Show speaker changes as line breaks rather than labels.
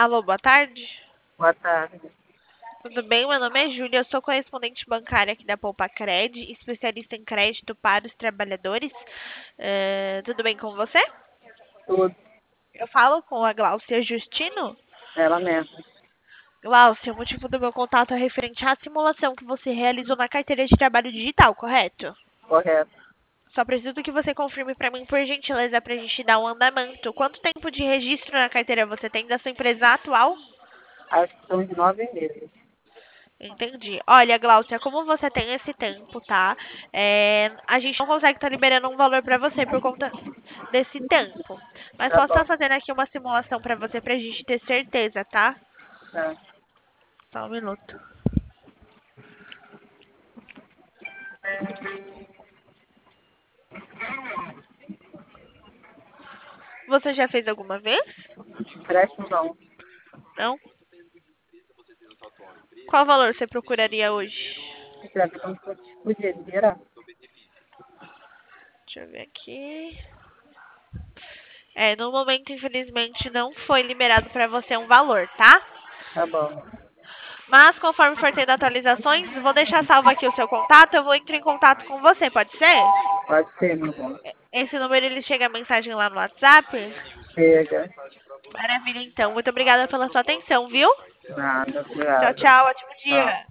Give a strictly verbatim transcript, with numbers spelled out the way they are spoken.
Alô, boa tarde.
Boa tarde.
Tudo bem? Meu nome é Júlia, eu sou correspondente bancária aqui da Poupa-Cred, especialista em crédito para os trabalhadores. Eh, tudo bem com você?
Tudo.
Eu falo com a Gláucia Justino.
Ela mesma.
Gláucia, o motivo do meu contato é referente à simulação que você realizou na carteira de trabalho digital, correto?
Correto.
Só preciso que você confirme para mim, por gentileza, para a gente dar um andamento. Quanto tempo de registro na carteira você tem da sua empresa atual?
Acho que são de nove meses.
Entendi. Olha, Gláucia, como você tem esse tempo, tá? É, a gente não consegue estar liberando um valor para você por conta desse tempo. Mas
Tá
posso
bom.
estar fazendo aqui uma simulação para você pra gente ter certeza, tá?
Tá.
Só um minuto. Você já fez alguma vez?
Empréstimo não.
Não? Qual valor você procuraria hoje?
Será que não podia liberar?
Deixa eu ver aqui. É, no momento, infelizmente, não foi liberado para você um valor, tá?
Tá bom.
Mas, conforme for tendo atualizações, vou deixar salvo aqui o seu contato, eu vou entrar em contato com você, pode ser?
Pode ser, meu bom.
Esse número, ele chega a mensagem lá no WhatsApp?
Chega.
Maravilha, então. Muito obrigada pela sua atenção, viu?
Nada.
Tchau,
Obrigado.
tchau. Ótimo
Tchau.
dia.